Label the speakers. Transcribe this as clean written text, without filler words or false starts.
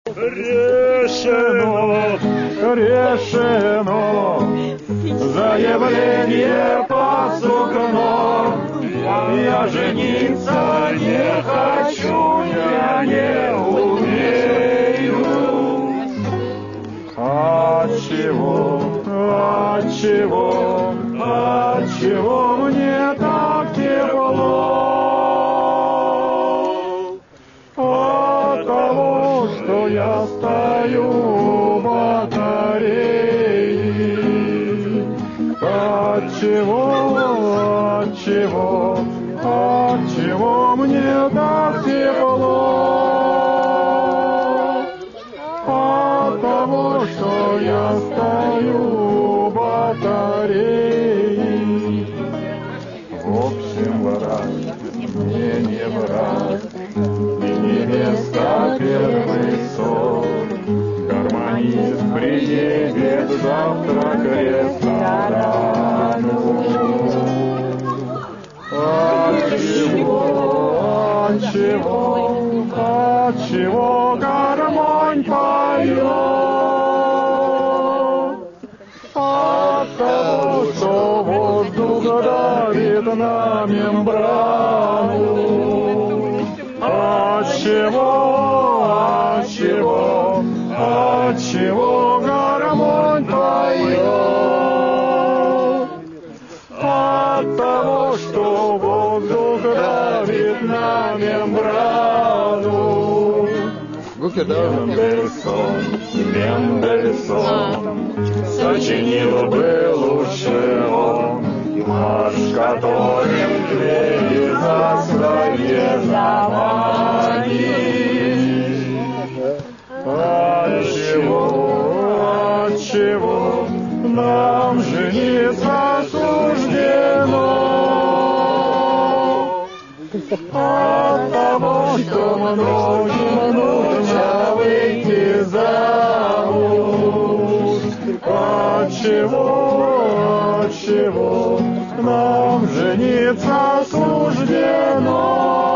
Speaker 1: Решено, решено, заявление под сукно. Я жениться не хочу, я не умею. Отчего, отчего, отчего мне так тепло? От того, что я стою у батареи. Отчего, отчего, отчего мне так тепло? От того, что я стою у батареи. В общем, брат, мне не брат, и невеста первый сон. Гармонист приедет завтра к ресторану. Отчего, отчего, отчего гармонь поет? От того, что воздух давит на мембрану. Отчего, отчего, отчего гармонь поет? От того, что воздух давит на мембрану. Мендельсон, Мендельсон сочинил бы лучше он марш, которым двери заслали заманить. Отчего, отчего нам жениться суждено? От того, что многим нужно выйти замуж. Отчего, отчего нам жениться суждено?